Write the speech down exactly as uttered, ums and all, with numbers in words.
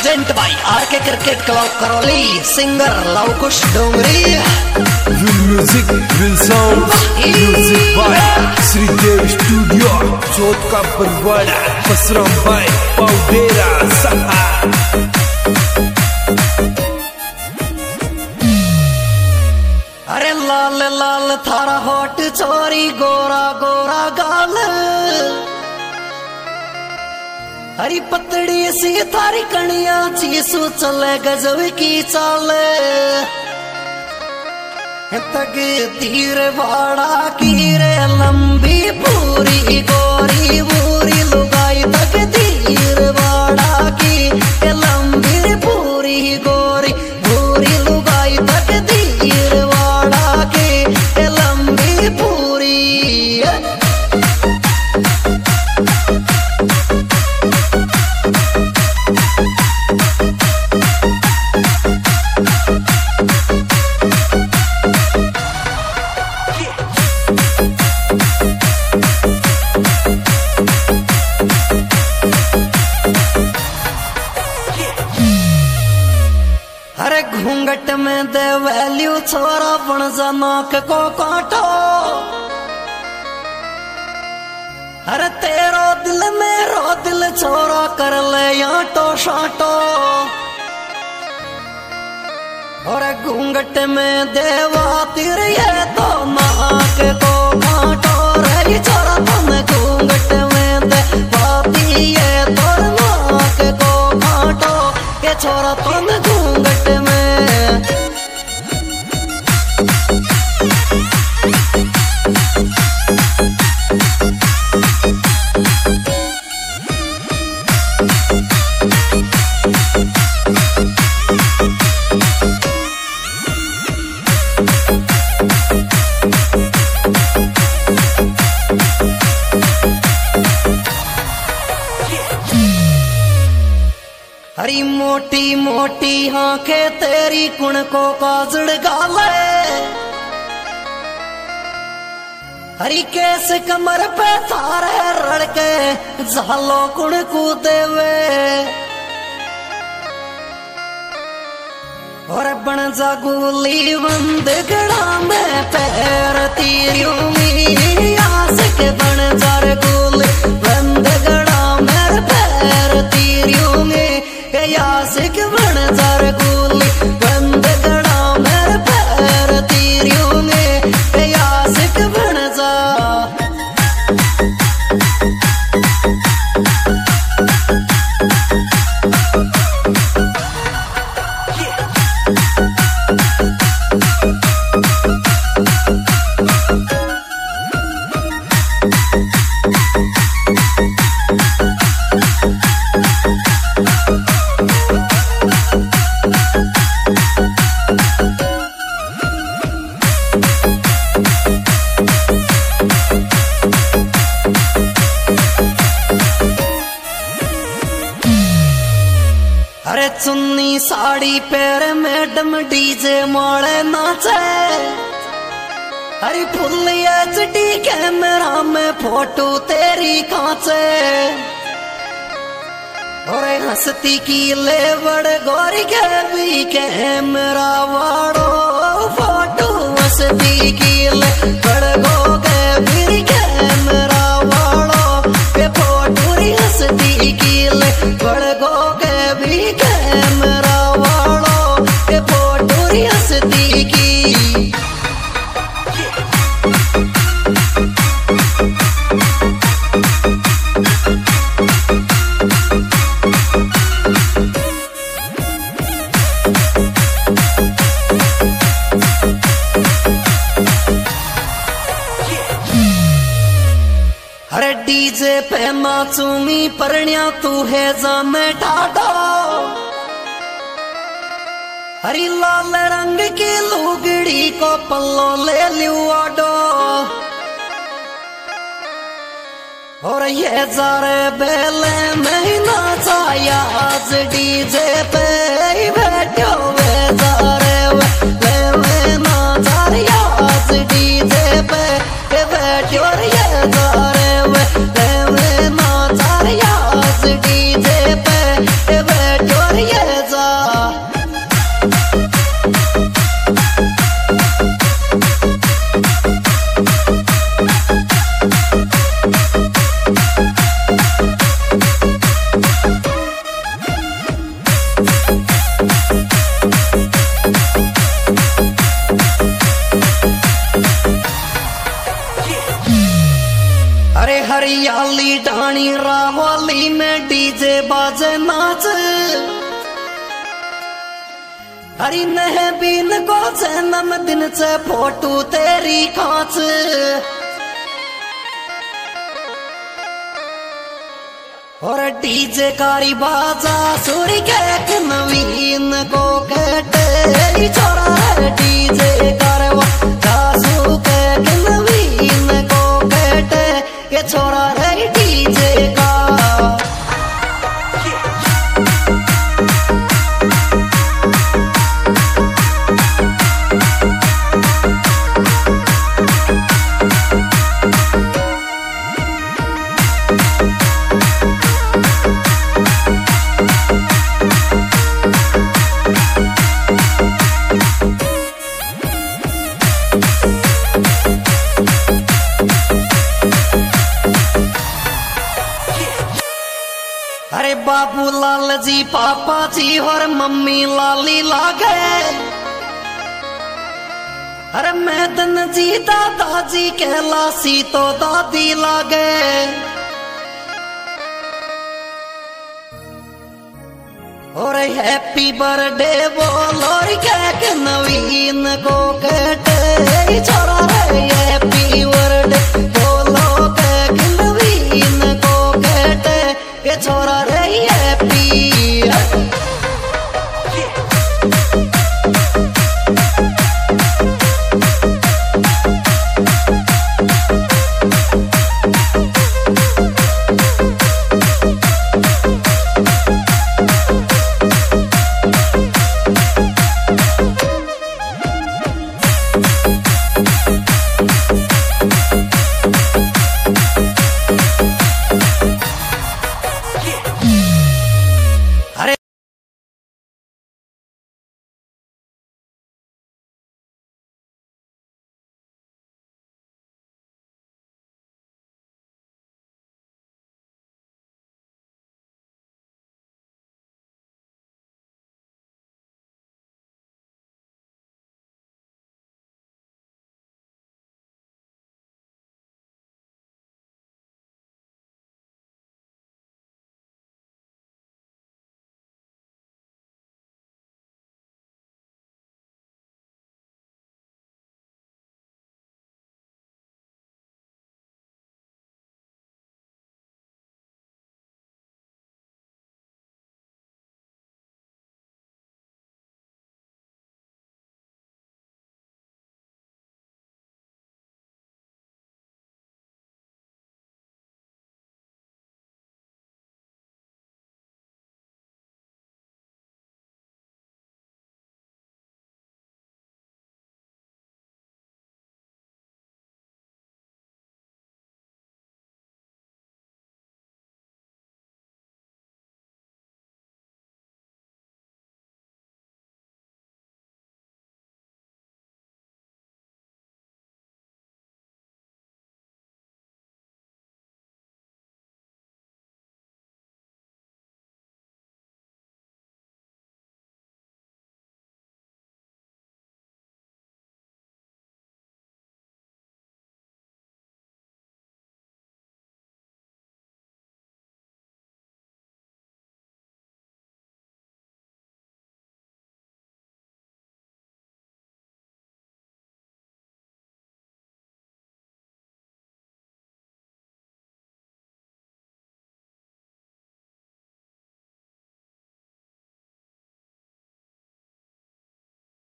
Present by RK cricket club Karauli, singer Lavkush Dongri. Will music will sound music by Shridev studio, Chauth का बरवाड़ा, बसराम भाई पाउडेरा सहा। अरे लाल लाल थारा होट चोरी, गोरा गोरा गाल, हरी पतड़ी सी थारी कणिया, चीसू चले गजब की चाल, तक तीर वाड़ा की रे लंबी पूरी गोरी पूरी लुगाई, तक तीर वाड़ा की लंबी पूरी गोरी पूरी लुगाई, तक तीर वाड़ा की लंबी पूरी। अरे घूंघट में दे वैल्यू छोरा बन जा नाक को काटो, अरे तेरो दिल मेरो दिल छोरा कर ले आटो शाटो। और घूंघट में देवा तिर ये तो नाक को काटो, रे छोरा तुम घूंघट में दे बाती ये तो नाक को काटो, ये छोरा तुम घूंघट में। हरी मोटी मोटी आंखें तेरी कुण को काजड़ गाले, हरी केस कमर पे थारे रड़के झालो कुण को देवे। और बन जा गोली बंद गड़ा में पैर तीरूंगी, आशिक बन जा रे गोली बंद गड़ा में पैर तीरूंगी, आशिक बन जा रे गोली बंद गड़ा में पैर तीरूंगी, आशिक बन जा। अरे चुन्नी साड़ी पैर मैडम डीजे माले नाचे, हरी फुल एचडी कैमरा में फोटो तेरी कांचे। और हंसती की लेवड़ गोरी के भी कैमरा वाड़ो, फोटो हंसती की लेवड़ गो के भी कैमरा वाड़ो, के फोटो हंसती की लेवड़ गो के भी कैमरा वाड़ो, के फोटो हंसती की। अरे डीजे पे नाचूंगी परण्या तू है जाने ठाडो, हरी लाल रंग की लुगड़ी को पल्लो ले लिवाडो। और ये जारे बेले में नाचाया आज डीजे पे बैठो वे जारे बेले में नाचाया आज डीजे पे बैठो ये जारे बेले में नाचाया आज डीजे पे बैठो ये थाली में डीजे बाजे नाच हरी नह बीन को जन्म दिन से फोटो तेरी खाच और डीजे कारी बाजा सूरी के नवीन को कहते छोरा है डीजे कारवा दासू के नवीन को कहते के छोरा है डीजे का। अरे बाबू लाल जी पापा जी और मम्मी लाली लागे अरे मैदन जी दादाजी कहलासी तो दादी लागे और हैप्पी बर्थडे बोलो के नवीन को कहते छोरा है हैप्पी बर्थडे बोलो के नवीन को कहते के छोरा